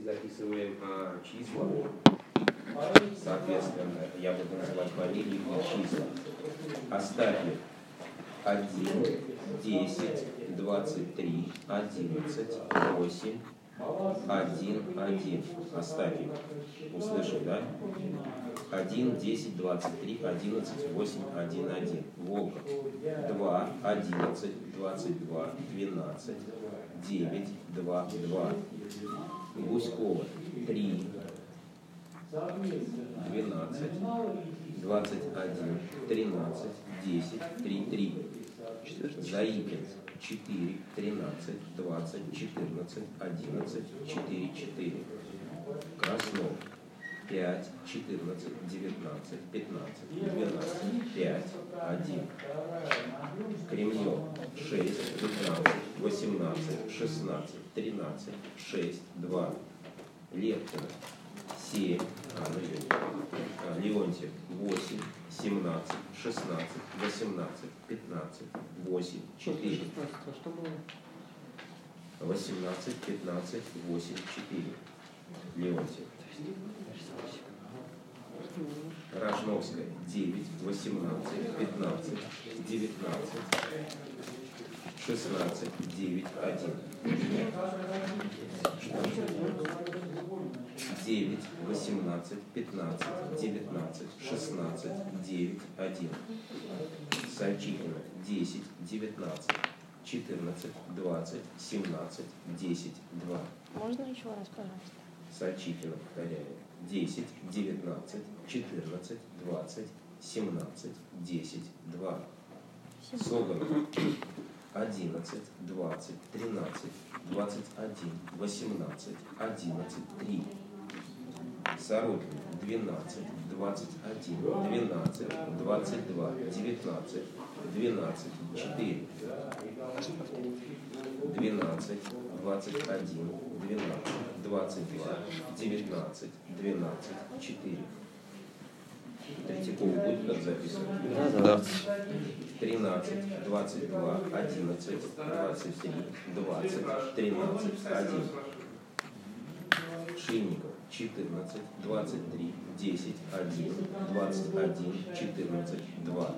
Записываем числа, соответственно, я буду называть фамилии и числа. Остафьев 1, 10, 23, 11, 8, 1, 1. Остафьев. Услышал, да? 1, 10, 23, 11, 8, 1, 1. Волков 2, 11, 22, 12, 9, 2, 2. Гуськова 3, 12, 21, 13, 10, 3, 3. Заикин 4, 13, 20, 14, 11, 4, 4. Краснов 5, 14, 19, 15, 12, 5, 1. Кремлев 6, 15, 18, 16, 13, 6, 2. Левкина 7, Леонтьев 8, 17, 16, 18, 15, 8, 4. 18, 15, 8, 4. Леонтьев. Рожновская 9, 18, 15, 19, 16, 9, 1. 9, 18, 15, 19, 16, 9, 1. Сальчикина 10, 19, 14, 20, 17, 10, 2. Можно еще раз, пожалуйста? Сальчикина, повторяю. 10, 19, 14, 20, 17, 10, 2. Соболев 11, 20, 13, 21, 18, 11, 3. Сорокин 12, 21, 12, 22, 19, 12, 4. 12, 21, 12, 22, 19, 12, 4. Третьяков будет так записывать? Да. 13, 22, 11, 23, 20, 13, 1. Шинников 14, 23, 10, 1, 21, 14, 2.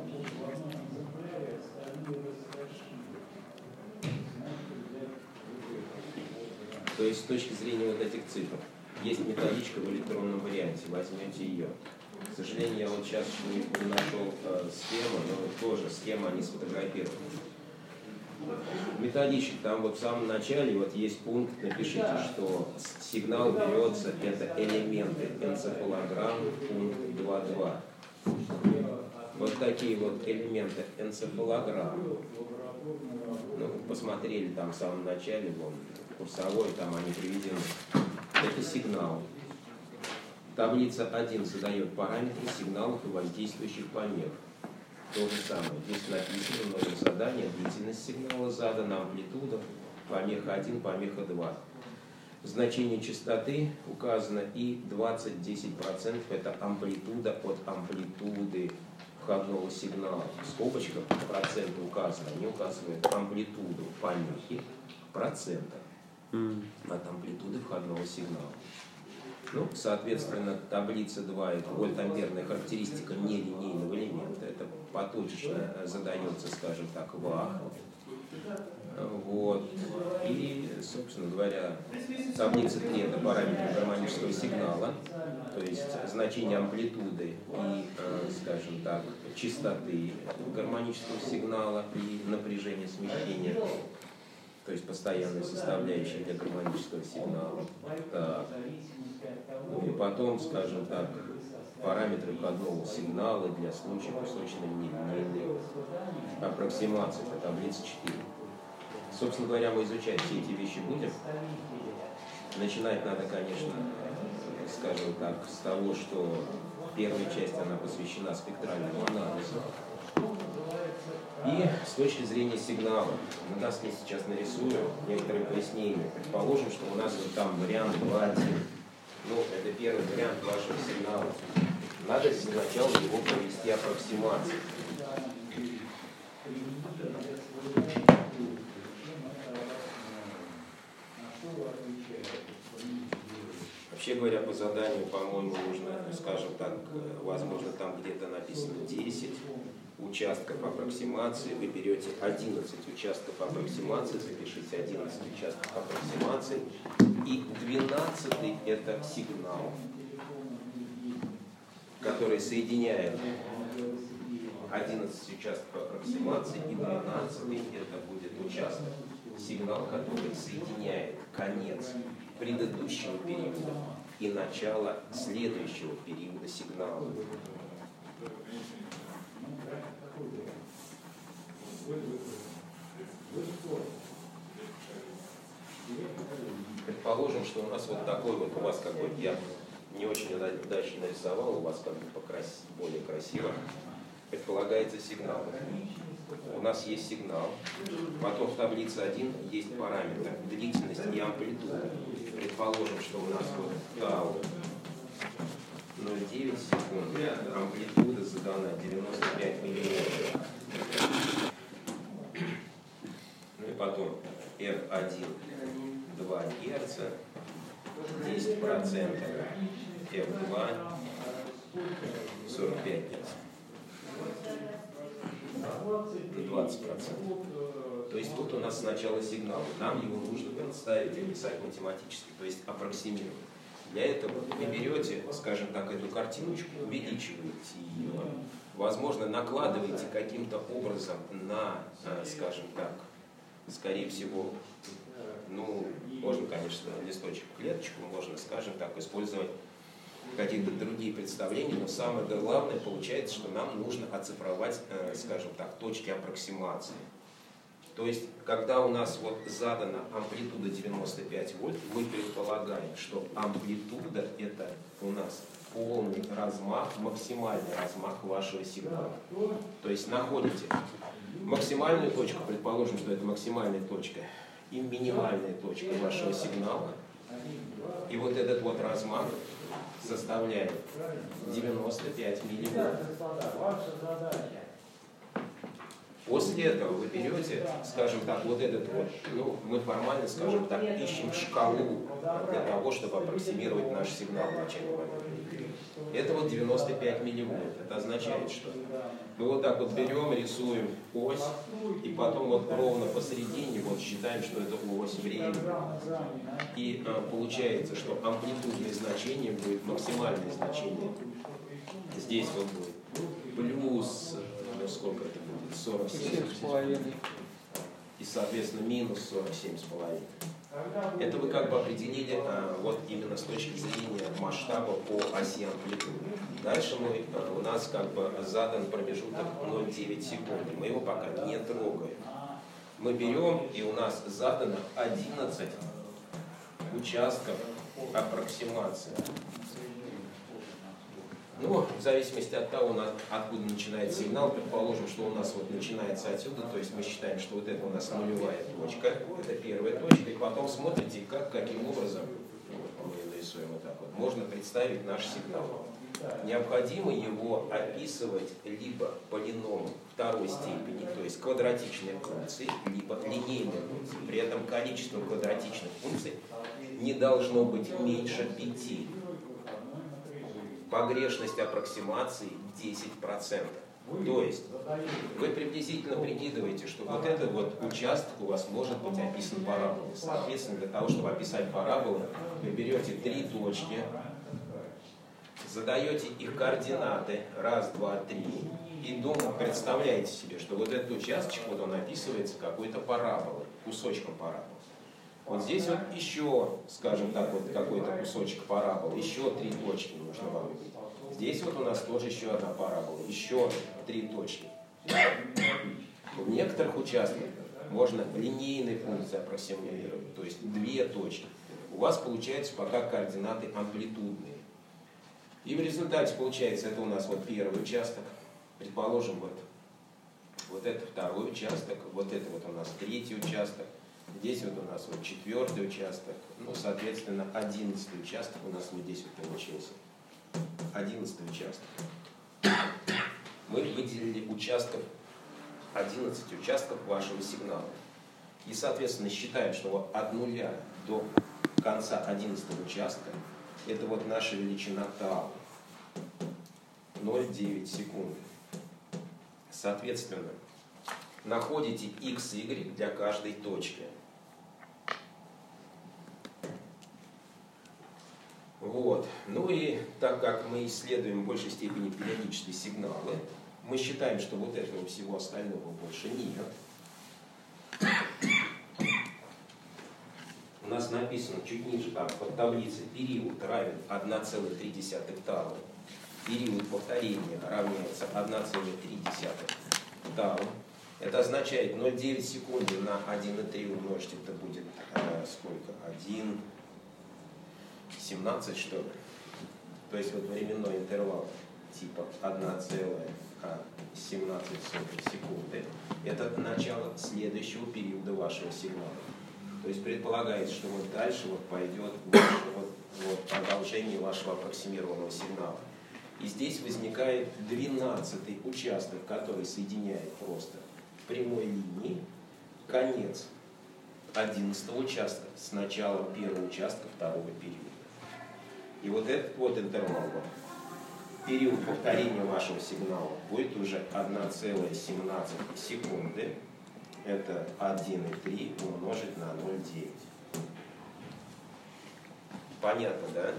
То есть с точки зрения вот этих цифр, есть методичка в электронном варианте, возьмете ее. К сожалению, я вот сейчас не нашел схему, но тоже схема не сфотографирована. Методичек там вот в самом начале вот есть пункт, напишите, что сигнал берется, это элементы энцефалограмм, пункт 2.2. Вот такие вот элементы энцефалограмм. Ну, посмотрели там в самом начале, вон, курсовой, там они приведены. Это сигнал. Таблица 1 задает параметры сигналов и воздействующих помех. То же самое. Здесь написано номер задания, длительность сигнала задана, амплитуда, помеха 1, помеха 2. Значение частоты указано и 20-10% это амплитуда от амплитуды входного сигнала. В скобочках проценты указаны, они указывают амплитуду помехи в процентах от амплитуды входного сигнала. Ну, соответственно, таблица 2 это вольтамперная характеристика нелинейного элемента. Это поточечно задается, скажем так, в ах. Вот. И, собственно говоря, таблица 3 это параметры гармонического сигнала, то есть значение амплитуды и, скажем так, частоты гармонического сигнала и напряжения смещения. То есть постоянная составляющая для гармонического сигнала. Так. Ну и потом, скажем так, параметры входного сигнала для случая кусочной нелинейной аппроксимации. Это таблица 4. Собственно говоря, мы изучать все эти вещи будем. Начинать надо, конечно, скажем так, с того, что первая часть она посвящена спектральному анализу. И с точки зрения сигнала, на доске сейчас нарисую некоторые пояснения. Предположим, что у нас вот там вариант 2.1. Ну, это первый вариант вашего сигнала. Надо сначала его провести аппроксимацию. Вообще говоря, по заданию, по-моему, нужно, скажем так, возможно, там где-то написано 10 участков аппроксимации. Вы берете 11 участков аппроксимации, запишите 11 участков аппроксимации. И 12-й это сигнал, который соединяет 11 участков аппроксимации, и 12-й это будет участок. Сигнал, который соединяет конец предыдущего периода и начало следующего периода сигнала. Предположим, что у нас вот такой вот, у вас как бы, я не очень удачно нарисовал, у вас как бы более красиво, предполагается сигнал. У нас есть сигнал, потом в таблице 1 есть параметр длительность и амплитуда. Предположим, что у нас вот тау 0,9 секунд, амплитуда задана 95 миллиметров. Ну и потом F1 2 Гц, 10%, F2 45 Гц. 20%. То есть вот у нас сначала сигнал. Нам его нужно представить, описать математически, то есть аппроксимировать. Для этого вы берете, скажем так, эту картиночку, увеличиваете ее, возможно, накладываете каким-то образом на, скажем так, скорее всего, ну, можно, конечно, листочек, клеточку, можно, скажем так, использовать какие-то другие представления, но самое главное получается, что нам нужно оцифровать, скажем так, точки аппроксимации. То есть, когда у нас вот задана амплитуда 95 вольт, мы предполагаем, что амплитуда это у нас полный размах, максимальный размах вашего сигнала. То есть находите максимальную точку, предположим, что это максимальная точка, и минимальная точка вашего сигнала. И вот этот вот размах составляет 95 миллиметров. После этого вы берете, скажем так, вот этот вот, ну, мы формально, скажем так, ищем шкалу для того, чтобы аппроксимировать наш сигнал в начале момента. Это вот 95 милливольт. Это означает, что мы вот так вот берем, рисуем ось, и потом вот ровно посередине вот считаем, что это ось времени. И получается, что амплитудное значение будет максимальное значение. Здесь вот будет плюс, ну сколько это будет? 47,5. И, соответственно, минус 47,5. Это вы как бы определили вот именно с точки зрения масштаба по оси амплитуды. Дальше у нас как бы задан промежуток 0,9 секунды. Мы его пока не трогаем. Мы берем, и у нас задано 11 участков аппроксимации. Ну, в зависимости от того, откуда начинается сигнал, предположим, что у нас вот начинается отсюда, то есть мы считаем, что вот это у нас нулевая точка, это первая точка, и потом смотрите, каким образом, вот мы нарисуем вот так вот, можно представить наш сигнал. Необходимо его описывать либо полиномом второй степени, то есть квадратичные функции, либо линейные функции. При этом количество квадратичных функций не должно быть меньше 5. Погрешность аппроксимации 10%. То есть вы приблизительно прикидываете, что вот этот вот участок у вас может быть описан параболой. Соответственно, для того, чтобы описать параболу, вы берете 3 точки, задаете их координаты 1, 2, 3 и представляете себе, что вот этот участочек, вот он описывается какой-то параболой, кусочком параболы. Вот здесь вот еще, скажем так, вот какой-то кусочек параболы, еще 3 точки нужно вам увидеть. Здесь вот у нас тоже еще одна парабола, еще 3 точки. В некоторых участках можно линейные функции аппроксимировать, то есть 2 точки. У вас получается пока координаты амплитудные. И в результате получается, это у нас вот первый участок, предположим, вот это второй участок, вот это вот у нас третий участок. Здесь вот у нас вот 4-й участок, ну, соответственно, 11-й участок у нас вот здесь вот получился. 11-й участок. Мы выделили 11 участков вашего сигнала. И, соответственно, считаем, что вот от 0 до конца 11-го участка Это вот наша величина тау. 0,9 секунды. Соответственно, находите x, y для каждой точки. Вот. Ну и так как мы исследуем в большей степени периодические сигналы, мы считаем, что вот этого всего остального больше нет. У нас написано чуть ниже, там, под таблицей, период равен 1,3 тау. Период повторения равняется 1,3 тау. Это означает 0,9 секунды на 1,3 умножить, это будет сколько? 1,17 что ли? То есть вот временной интервал типа 1,17 секунды. Это начало следующего периода вашего сигнала. То есть предполагается, что вот дальше вот пойдет вот продолжение вашего аппроксимированного сигнала. И здесь возникает 12-й участок, который соединяет просто в прямой линии конец 11-го участка с началом первого участка второго периода. И вот этот вот интервал, период повторения вашего сигнала будет уже 1,17 секунды. Это 1,3 умножить на 0,9. Понятно, да?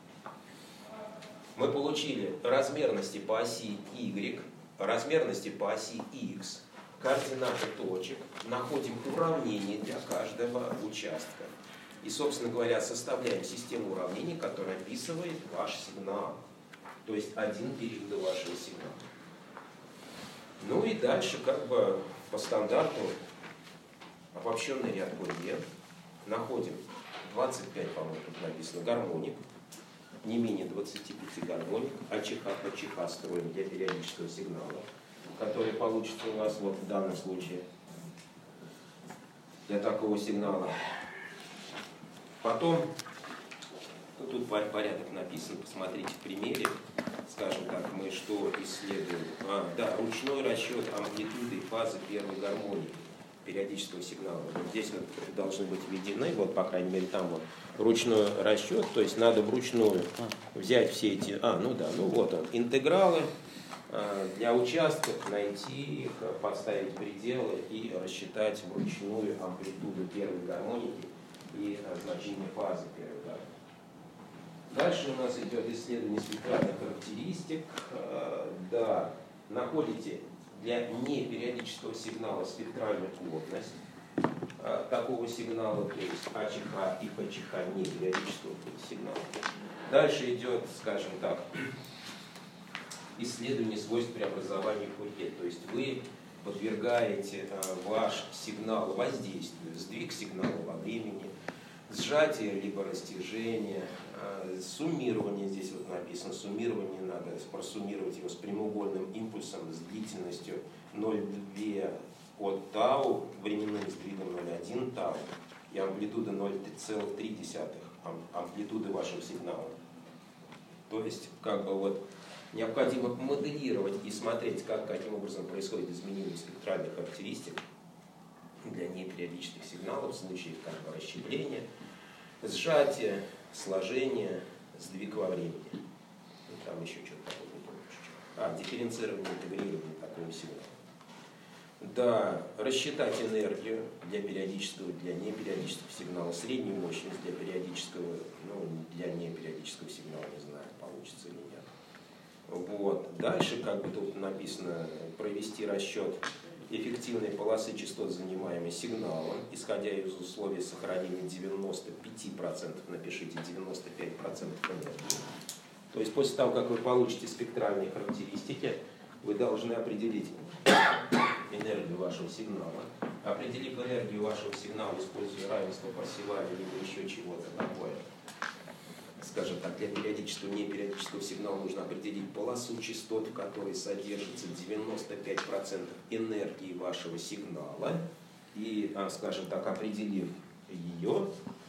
Мы получили размерности по оси Y, размерности по оси X, координаты точек, находим уравнение для каждого участка. И, собственно говоря, составляем систему уравнений, которая описывает ваш сигнал. То есть один период вашего сигнала. Ну и дальше как бы по стандарту обобщенный ряд Фурье. Находим 25, по-моему, тут написано, гармоник. Не менее 25 гармоник. АЧХ строим для периодического сигнала, который получится у вас вот в данном случае для такого сигнала. Потом, тут порядок написан, посмотрите в примере, скажем так, мы что исследуем. Да, ручной расчет амплитуды и фазы первой гармоники периодического сигнала. Вот здесь вот должны быть введены, вот по крайней мере там вот ручной расчет, то есть надо вручную взять все эти, вот он, интегралы для участков, найти их, подставить пределы и рассчитать вручную амплитуду первой гармоники и значение фазы первой гармоники. Дальше у нас идет исследование спектральных характеристик. Да, находите для непериодического сигнала спектральную плотность такого сигнала, то есть АЧХ и ПЧХ непериодического сигнала. Дальше идет, скажем так, исследование свойств преобразования Фурье. То есть вы подвергаете ваш сигнал воздействию, сдвиг сигнала во времени, сжатие либо растяжение, суммирование, здесь вот написано, суммирование надо просуммировать его с прямоугольным импульсом с длительностью 0,2 от тау, временным сдвигом 0,1 тау и амплитуда 0,3 амплитуды вашего сигнала. То есть как бы вот необходимо моделировать и смотреть, каким образом происходит изменение спектральных характеристик для непериодических сигналов в случае как бы расщепления, сжатия, сложения, сдвиг во времени. Ну, там еще что-то такое, не помню. Дифференцирование, интегрирование такого сигнала. Да, рассчитать энергию для периодического, для непериодического сигнала, среднюю мощность для периодического, для непериодического сигнала, не знаю, получится или нет. Вот. Дальше, как бы тут написано, провести расчет эффективной полосы частот, занимаемой сигналом, исходя из условий сохранения 95%, напишите 95% энергии. То есть после того, как вы получите спектральные характеристики, вы должны определить энергию вашего сигнала. Определив энергию вашего сигнала, используя равенство Парсеваля либо еще чего-то такое, скажем так, для периодического и непериодического сигнала нужно определить полосу частот, в которой содержится 95% энергии вашего сигнала. И, скажем так, определив ее,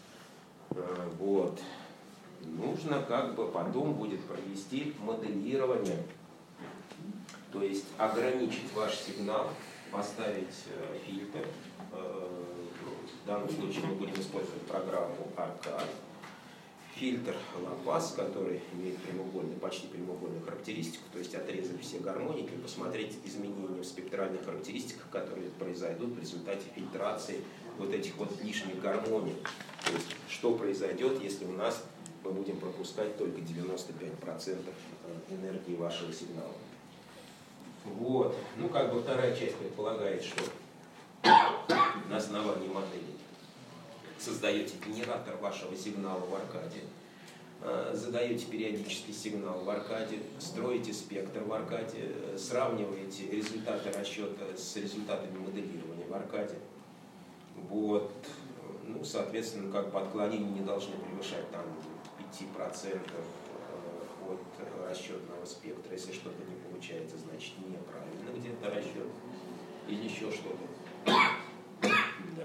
нужно как бы потом будет провести моделирование, то есть ограничить ваш сигнал, поставить фильтр. В данном случае мы будем использовать программу Arcade. фильтр ла-пас, который имеет прямоугольную, почти прямоугольную характеристику, то есть отрезать все гармоники и посмотреть изменения в спектральных характеристиках, которые произойдут в результате фильтрации вот этих вот лишних гармоник. То есть что произойдет, если у нас мы будем пропускать только 95% энергии вашего сигнала. Вот. Ну, как бы вторая часть предполагает, что на основании модели создаете генератор вашего сигнала в аркаде, задаете периодический сигнал в аркаде, строите спектр в аркаде, сравниваете результаты расчета с результатами моделирования в аркаде. Вот. Ну, соответственно, как бы отклонения не должны превышать там 5% от расчетного спектра. Если что-то не получается, значит неправильно где-то расчет или еще что-то. Да.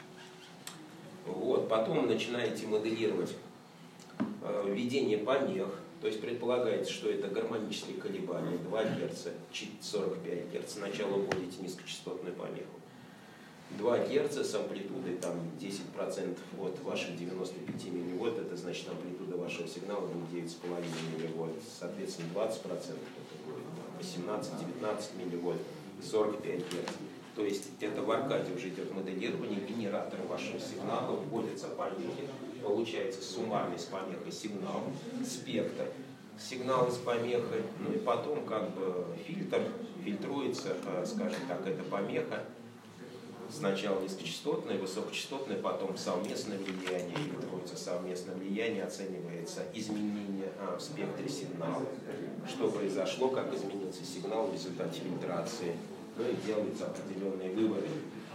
Вот. Потом начинаете моделировать введение помех, то есть предполагаете, что это гармонические колебания 2 Гц, 45 Гц. Сначала вводите низкочастотную помеху. 2 Гц с амплитудой там 10% от ваших 95 милливольт, это значит амплитуда вашего сигнала будет 9,5 милливольт, соответственно 20% это будет 18-19 милливольт, 45 Гц. То есть это в аркаде уже идет моделирование, генератор вашего сигнала, вводятся помехи, получается суммарный с помехой сигнал, спектр, сигнал с помехой, ну и потом как бы фильтруется, скажем так, эта помеха. Сначала низкочастотное, высокочастотное, потом совместное влияние, фильтруется совместное влияние, оценивается изменение в спектре сигнала, что произошло, как изменился сигнал в результате фильтрации, ну и делаются определенные выводы.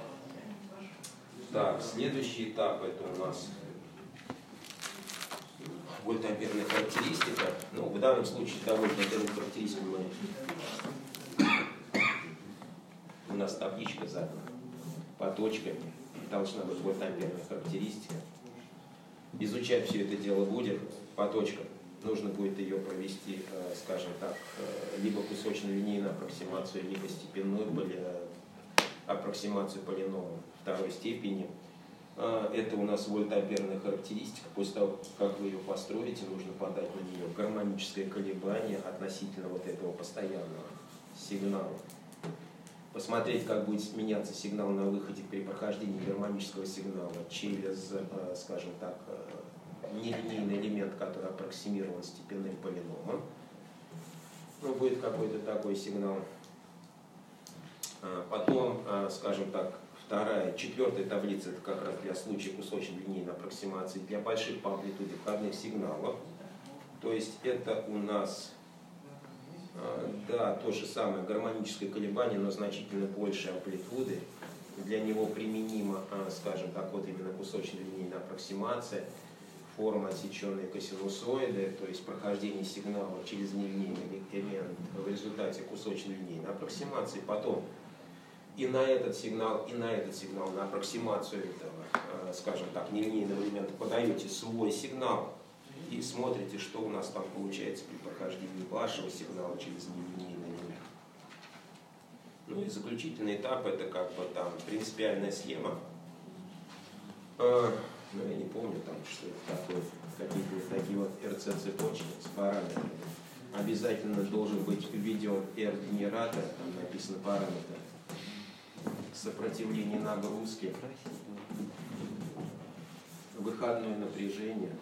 Так, следующий этап это у нас вольтамперная характеристика. Ну, в данном случае вольтамперную характеристику у нас табличка задана. По точкам должна быть вольтамперная характеристика. Изучать все это дело будет по точкам. Нужно будет ее провести, скажем так, либо кусочно-линейную аппроксимацию, либо степенную аппроксимацию полиномом второй степени. Это у нас вольтамперная характеристика. После того, как вы ее построите, нужно подать на нее гармоническое колебание относительно вот этого постоянного сигнала. Посмотреть, как будет меняться сигнал на выходе при прохождении гармонического сигнала через, скажем так, нелинейный элемент, который аппроксимирован степенным полиномом. Ну, будет какой-то такой сигнал. Потом, скажем так, четвертая таблица, это как раз для случая кусочно-линейной аппроксимации для больших по амплитуде входных сигналов. То есть это у нас... Да, то же самое гармоническое колебание, но значительно больше амплитуды. Для него применима, скажем так, вот именно кусочно-линейная аппроксимация, форма отсеченной косинусоиды, то есть прохождение сигнала через нелинейный элемент в результате кусочно-линейной аппроксимации. Потом и на этот сигнал, на аппроксимацию этого, скажем так, нелинейного элемента подаете свой сигнал. И смотрите, что у нас там получается при прохождении вашего сигнала через нелинейный элемент. Ну и заключительный этап это как бы там принципиальная схема. Ну я не помню там, что это такое, какие-то такие вот RC-цепочки с параметрами. Обязательно должен быть введен R-генератор, там написано параметр сопротивление нагрузки, выходное напряжение.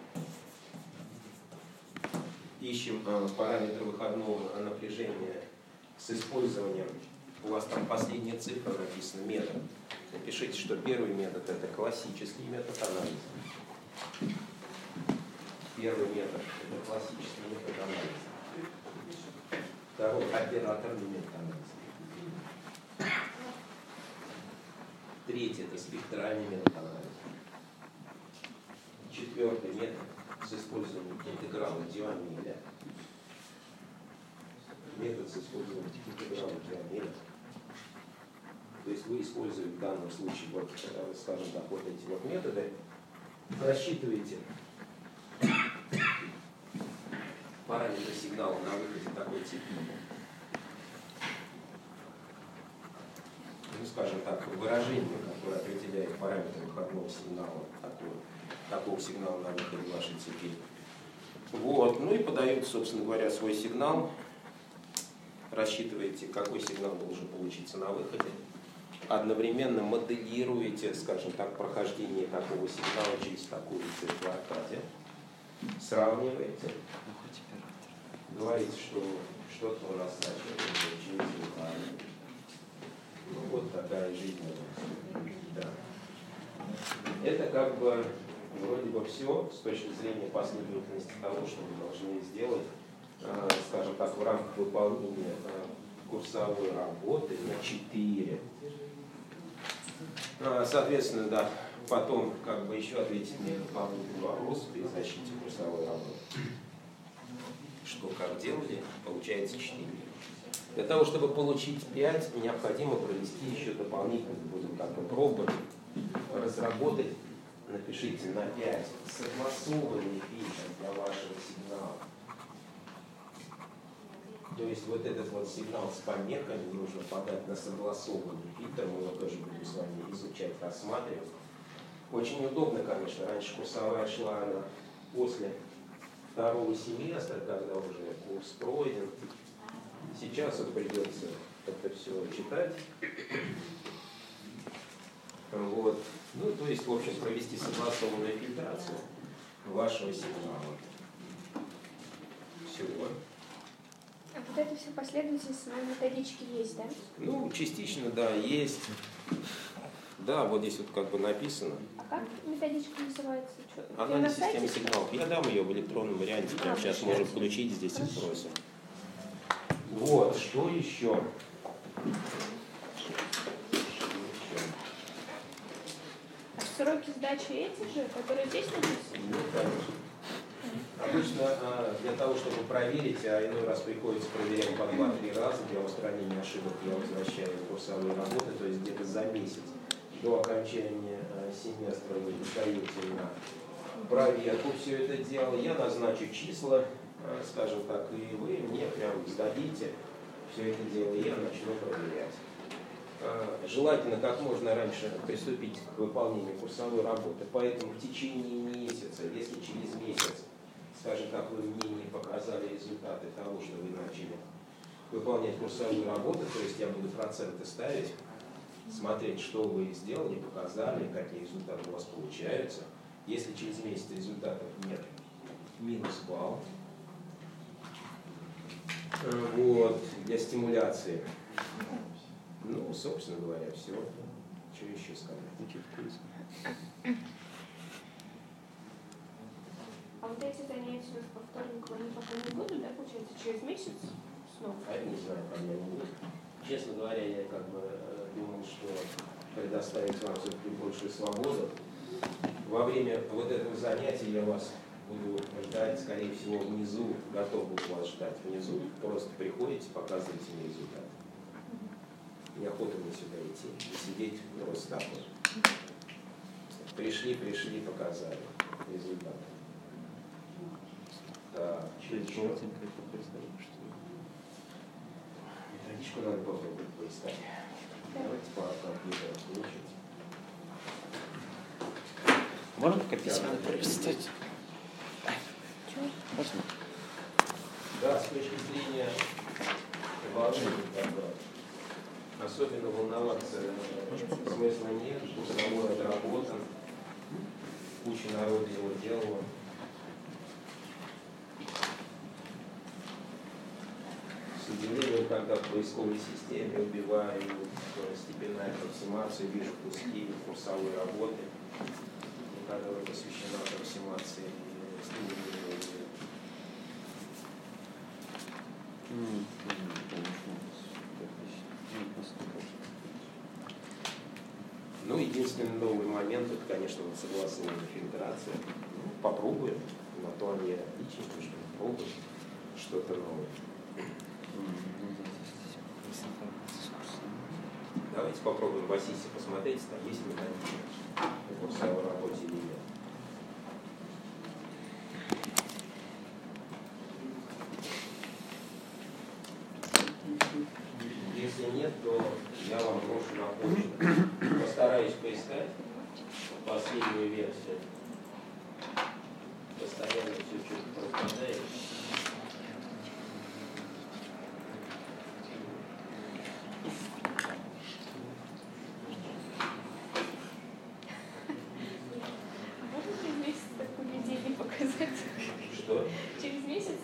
Ищем параметр выходного напряжения с использованием, у вас там последняя цифра написана, метод. Напишите, что первый метод это классический метод анализа. Первый метод это классический метод анализа. Второй операторный метод анализа. Третий это спектральный метод анализа. Четвертый метод с использованием интеграла Дюамеля. Метод с использованием интеграла Дюамеля. То есть вы используете в данном случае, вот, скажем так, вот эти вот методы, рассчитываете параметры сигнала на выходе такой цепи. Ну, скажем так, выражение, которое определяет параметры выходного сигнала, такого сигнала на выходе вашей цепи. Вот. Ну и подают, собственно говоря, свой сигнал. Рассчитываете, какой сигнал должен получиться на выходе. Одновременно моделируете, скажем так, прохождение такого сигнала через такую цифру аркаде. Сравниваете. Говорите, что что-то у нас начало через внимание. Ну вот такая жизнь. Да. Это как бы вроде бы все с точки зрения последовательности того, что вы должны сделать, скажем так, в рамках выполнения курсовой работы на 4. Соответственно, да, потом как бы еще ответить мне дополнительный вопрос при защите курсовой работы. Что как делали, получается 4. Для того, чтобы получить 5, необходимо провести еще дополнительно, будем как бы пробовать, разработать, напишите на 5, согласованный фильтр для вашего сигнала. То есть вот этот вот сигнал с помехами нужно подать на согласованный фильтр, мы его тоже будем с вами изучать, рассматривать. Очень удобно, конечно, раньше курсовая шла она после 2-го семестра, когда уже курс пройден. Сейчас вот придется это все читать. Вот. Ну, то есть, в общем, провести согласованную фильтрацию вашего сигнала. Всего. А вот это все последовательность на методичке есть, да? Ну, частично, да, есть. Да, вот здесь вот как бы написано. А как методичка называется? Она не система сигналов. Я дам ее в электронном варианте. Прямо сейчас можем включить здесь и спросим. Вот, что еще? А сроки сдачи эти же, которые здесь написаны? Ну, конечно. Обычно для того, чтобы проверить, а иной раз приходится проверять по 2-3 раза для устранения ошибок, я возвращаю курсовые работы, то есть где-то за месяц до окончания семестра вы достаете на проверку все это дело. Я назначу числа, скажем так, и вы мне прям сдадите все это дело, и я начну проверять. Желательно как можно раньше приступить к выполнению курсовой работы, поэтому в течение месяца, если через месяц, скажем так, вы мне не показали результаты того, что вы начали выполнять курсовую работу, то есть я буду проценты ставить, смотреть, что вы сделали, показали, какие результаты у вас получаются. Если через месяц результатов нет, минус балл. Вот, для стимуляции. Ну, собственно говоря, все. Что еще сказать? А вот эти занятия у нас по вторникам, они пока не будут, да, получается, через месяц снова? А я не знаю, когда они будут. Честно говоря, я как бы думал, что предоставить вам все-таки большую свободу. Во время вот этого занятия я вас буду ждать, скорее всего, внизу, готов буду вас ждать внизу. Просто приходите, показывайте мне результат. Неохота мне сюда идти, сидеть просто так вот. Пришли, показали результат. Так, методичку надо попробовать поискать. Давайте по компьютеру включить. Можно пока письменно пролистать? Можно? Да, с точки зрения волнения, особенно волноваться смысла нет, курсовой отработан, куча народа его делала. С удивлением, когда в поисковой системе убиваю степенная аппроксимация, вижу куски курсовой работы, которая посвящена аппроксимации стимулирования. Ну, единственный новый момент, это, конечно, вот согласованная фильтрация. Ну, попробуем, на то они отличнее, что пробуем что-то новое. Давайте попробуем в Асисе посмотреть, там есть методичка по курсовой работе или нет. Если нет, то я вам брошу на почту. Постараюсь поискать последнюю версию. Постоянно все что-то пропадает.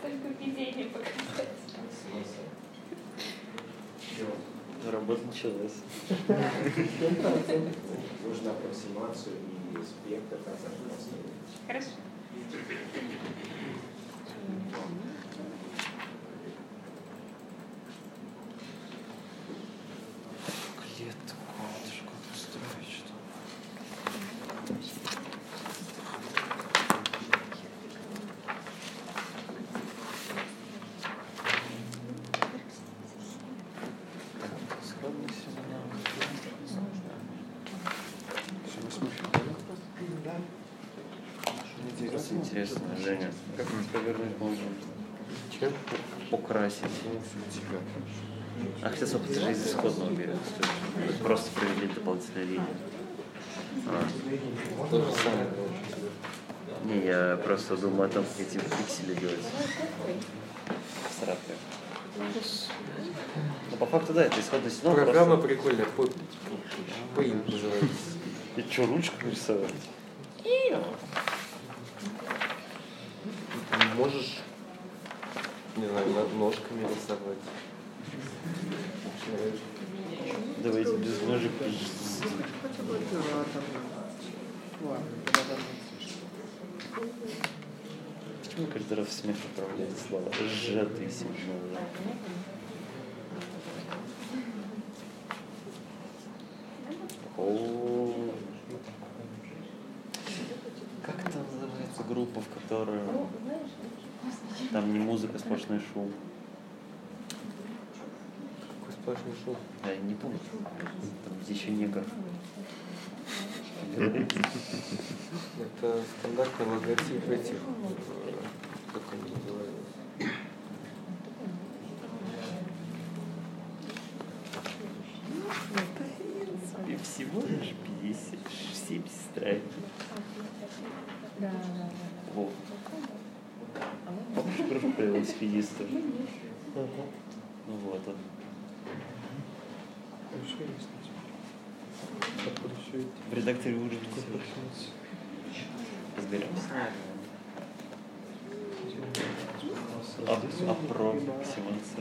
только введение показать. Работа началась. Нужно аппроксимацию и спектр концерта поставить. Хорошо. Клетку, это же как устроить, что? Просто интересно, Женя, как мы повернуть можем? Чем? Покрасить. А хотя, собственно, ты же из исходного берешь. Просто провели дополнительную линию. То же самое. Не, я просто думаю о том, как эти пиксели делать. Царапаю. Ну, по факту, да, это исходный сигнал. Программа просто... прикольная, Paint называется. И что, ручку нарисовать? Можешь, не знаю, над ножками рисовать. Давайте без ножек. Почему каждый раз в смех отправляет слова? Сжатые сигналы. О, как там называется группа, в которой там не музыка, сплошной шум? Какой сплошной шум. Да, я не помню. Там где еще негр. Это стандартный логотип этих, как они называются. И всего лишь 57 страниц. Вот. Помнишь группу про велосипедистов? Ну вот он. В редакторе уже разберемся. Аппроксимация.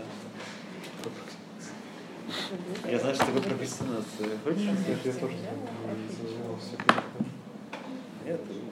Я знаю, что такое прокрастинация. Хочешь? Я тоже занимался. Нет.